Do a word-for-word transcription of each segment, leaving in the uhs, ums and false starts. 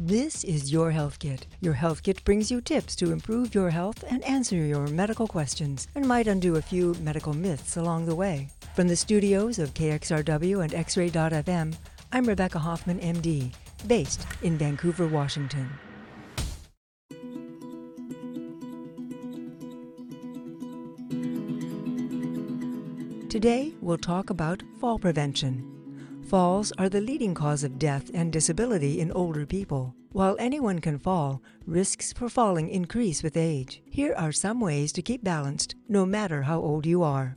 This is Your Health Kit. Your Health Kit brings you tips to improve your health and answer your medical questions, and might undo a few medical myths along the way. From the studios of K X R W and X Ray dot F M, I'm Rebecca Hoffman, M D, based in Vancouver, Washington. Today, we'll talk about fall prevention. Falls are the leading cause of death and disability in older people. While anyone can fall, risks for falling increase with age. Here are some ways to keep balanced, no matter how old you are.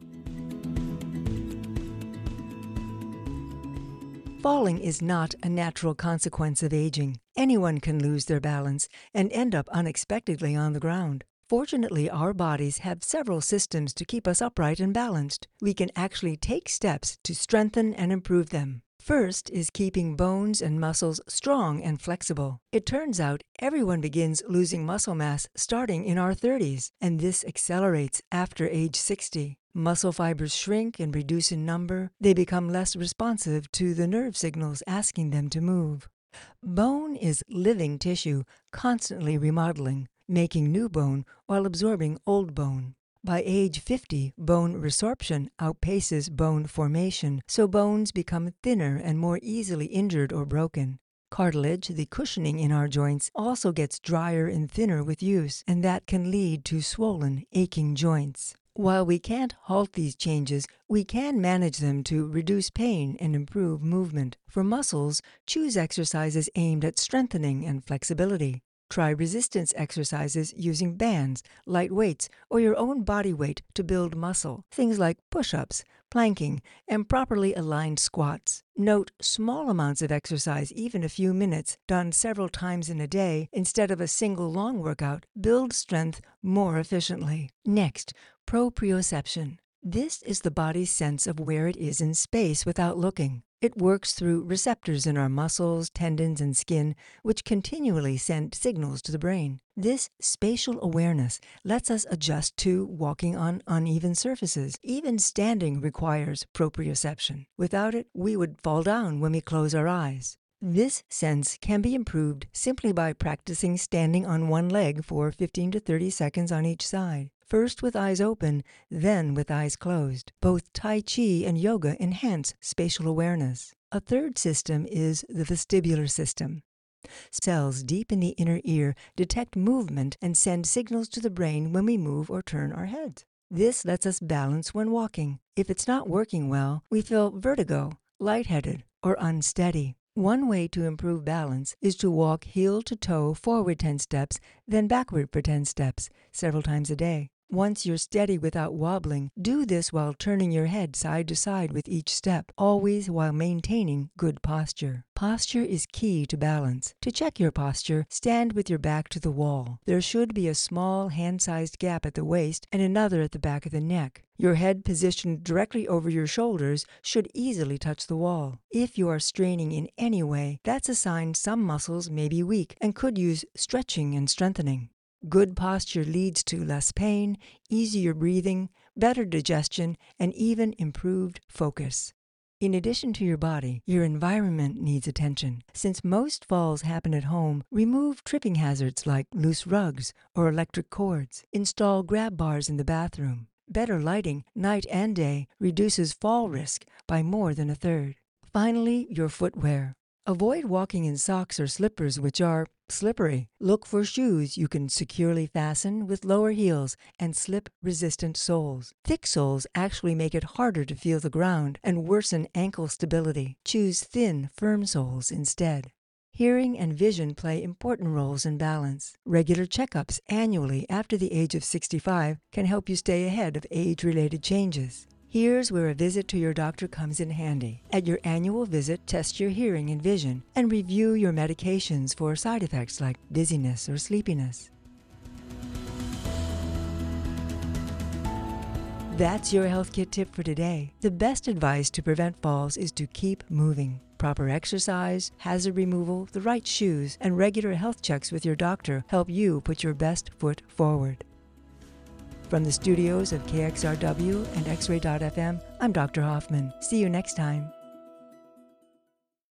Falling is not a natural consequence of aging. Anyone can lose their balance and end up unexpectedly on the ground. Fortunately, our bodies have several systems to keep us upright and balanced. We can actually take steps to strengthen and improve them. First is keeping bones and muscles strong and flexible. It turns out everyone begins losing muscle mass starting in our thirties, and this accelerates after age sixty. Muscle fibers shrink and reduce in number. They become less responsive to the nerve signals asking them to move. Bone is living tissue, constantly remodeling, making new bone while absorbing old bone. By age fifty, bone resorption outpaces bone formation, so bones become thinner and more easily injured or broken. Cartilage, the cushioning in our joints, also gets drier and thinner with use, and that can lead to swollen, aching joints. While we can't halt these changes, we can manage them to reduce pain and improve movement. For muscles, choose exercises aimed at strengthening and flexibility. Try resistance exercises using bands, light weights, or your own body weight to build muscle. Things like push-ups, planking, and properly aligned squats. Note small amounts of exercise, even a few minutes, done several times in a day instead of a single long workout, build strength more efficiently. Next, proprioception. This is the body's sense of where it is in space without looking. It works through receptors in our muscles, tendons, and skin, which continually send signals to the brain. This spatial awareness lets us adjust to walking on uneven surfaces. Even standing requires proprioception. Without it, we would fall down when we close our eyes. This sense can be improved simply by practicing standing on one leg for fifteen to thirty seconds on each side. First with eyes open, then with eyes closed. Both Tai Chi and yoga enhance spatial awareness. A third system is the vestibular system. Cells deep in the inner ear detect movement and send signals to the brain when we move or turn our heads. This lets us balance when walking. If it's not working well, we feel vertigo, lightheaded, or unsteady. One way to improve balance is to walk heel to toe forward ten steps, then backward for ten steps, several times a day. Once you're steady without wobbling, do this while turning your head side to side with each step, always while maintaining good posture. Posture is key to balance. To check your posture, stand with your back to the wall. There should be a small hand-sized gap at the waist and another at the back of the neck. Your head positioned directly over your shoulders should easily touch the wall. If you are straining in any way, that's a sign some muscles may be weak and could use stretching and strengthening. Good posture leads to less pain, easier breathing, better digestion, and even improved focus. In addition to your body, your environment needs attention. Since most falls happen at home, remove tripping hazards like loose rugs or electric cords. Install grab bars in the bathroom. Better lighting, night and day, reduces fall risk by more than a third. Finally, your footwear. Avoid walking in socks or slippers which are slippery. Look for shoes you can securely fasten with lower heels and slip-resistant soles. Thick soles actually make it harder to feel the ground and worsen ankle stability. Choose thin, firm soles instead. Hearing and vision play important roles in balance. Regular checkups annually after the age of sixty-five can help you stay ahead of age-related changes. Here's where a visit to your doctor comes in handy. At your annual visit, test your hearing and vision and review your medications for side effects like dizziness or sleepiness. That's your Health Kit tip for today. The best advice to prevent falls is to keep moving. Proper exercise, hazard removal, the right shoes, and regular health checks with your doctor help you put your best foot forward. From the studios of K X R W and X Ray dot F M, I'm Doctor Hoffman. See you next time.